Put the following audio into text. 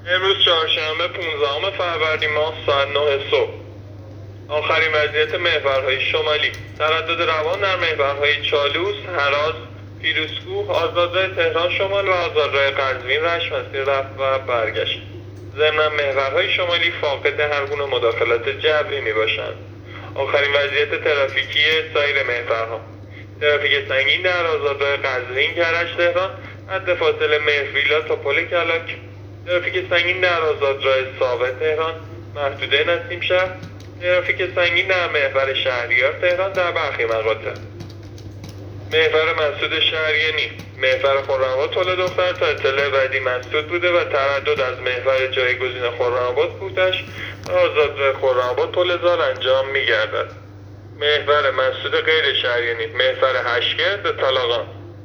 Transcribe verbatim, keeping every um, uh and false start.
امروز چهارشنبه پانزدهم فروردین ماه ساعت نه صبح. آخرین وضعیت محورهای شمالی: تردد روان در محورهای چالوس، هراز، پیروزکوه، آزادراه تهران شمال و آزادراه قزوین رشت مسیر رفت و برگشت. ضمن محورهای شمالی فاقد هر گونه مداخلات جبری می باشند. آخرین وضعیت ترافیکی سایر محورها: ترافیک سنگین در آزادراه قزوین کرج تهران حد فاصله مهرویلا تا پل کلاک. ترافیک سنگین در آزادراه ثابت تهران محدوده نسیم شهر. ترافیک سنگین در محور شهریار تهران در برخی مقاطع. محور مسعود شهریانی: محور خرم‌آباد پل دختر تا اطلاع بعدی مسدود بوده و تردد از محور جایگزین خرم‌آباد کوتش و آزادراه خرم‌آباد پل زال انجام می‌گردد. محور مسعود غیر شهریانی: محور هشتگرد به طلاقان.